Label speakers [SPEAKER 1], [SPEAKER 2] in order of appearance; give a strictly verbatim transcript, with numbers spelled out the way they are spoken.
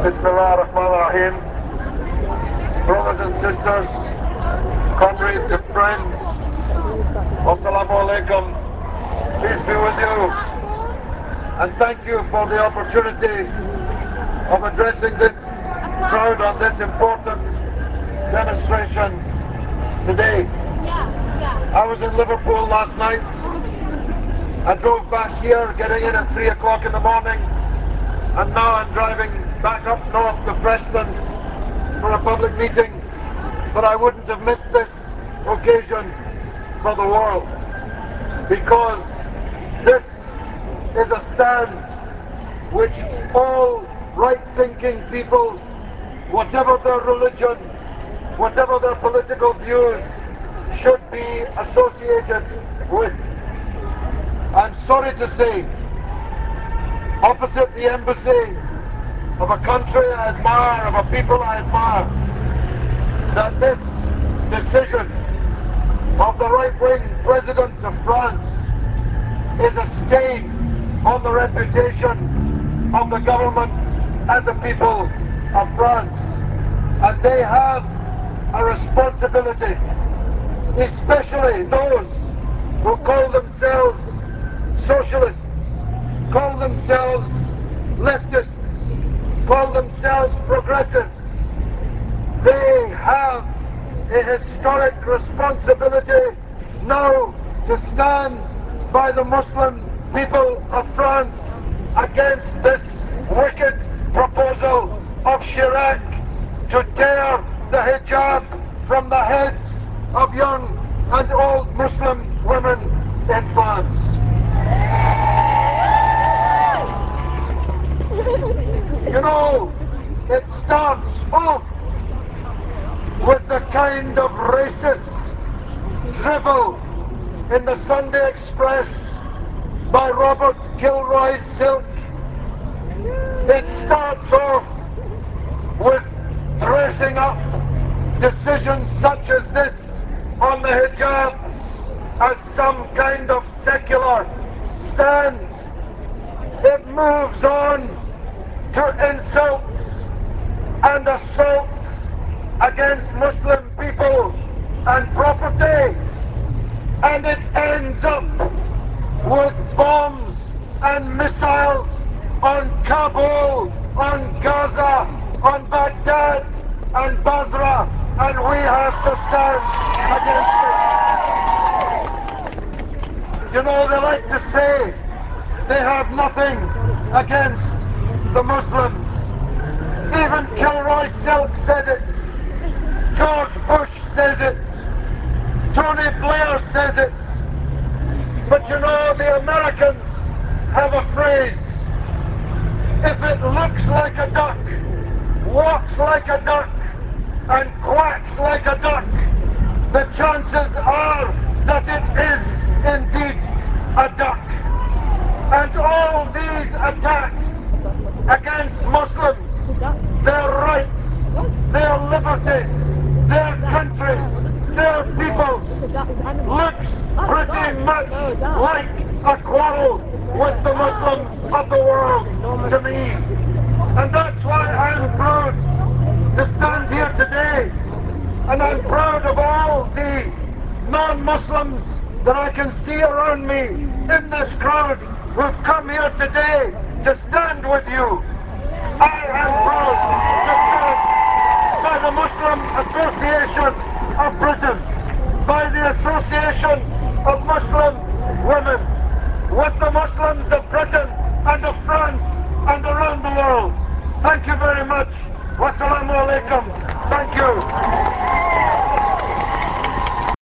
[SPEAKER 1] Bismillah ar-Rahman ar-Rahim. Brothers and sisters, comrades and friends, Wassalamu alaikum. Peace be with you. And thank you for the opportunity of addressing this crowd on this important demonstration today. I was in Liverpool last night. I drove back here, getting in at three o'clock in the morning, and now I'm driving back up north to Preston for a public meeting. But I wouldn't have missed this occasion for the world, because this is a stand which all right-thinking people, whatever their religion, whatever their political views, should be associated with. I'm sorry to say, opposite the embassy of a country I admire, of a people I admire, that this decision of the right-wing president of France is a stain on the reputation of the government and the people of France. And they have a responsibility, especially those who call themselves socialists, call themselves leftists, call themselves progressives. They have a historic responsibility now to stand by the Muslim people of France against this wicked proposal of Chirac to tear the hijab from the heads of young and old Muslim women in France. You know, it starts off with the kind of racist drivel in the Sunday Express by Robert Kilroy Silk. It starts off with dressing up decisions such as this on the hijab as some kind of secular stand. It moves on to insults and assaults against Muslim people and property, and it ends up with bombs and missiles on Kabul, on Gaza, on Baghdad and Basra, and we have to stand against it. You know, they like to say they have nothing against the Muslims. Even Kilroy Silk said it. George Bush says it. Tony Blair says it. But you know, the Americans have a phrase: if it looks like a duck, walks like a duck, and quacks like a duck, the chances are that it is indeed a duck. And all these attacks against Muslims, their rights, their liberties, their countries, their peoples, looks pretty much like a quarrel with the Muslims of the world to me. And that's why I'm proud to stand here today, and I'm proud of all the non-Muslims that I can see around me in this crowd who've come here today to stand with you. I am proud to stand by the Muslim Association of Britain, by the Association of Muslim Women, with the Muslims of Britain and of France and around the world. Thank you very much. Wassalamu alaikum. Thank you.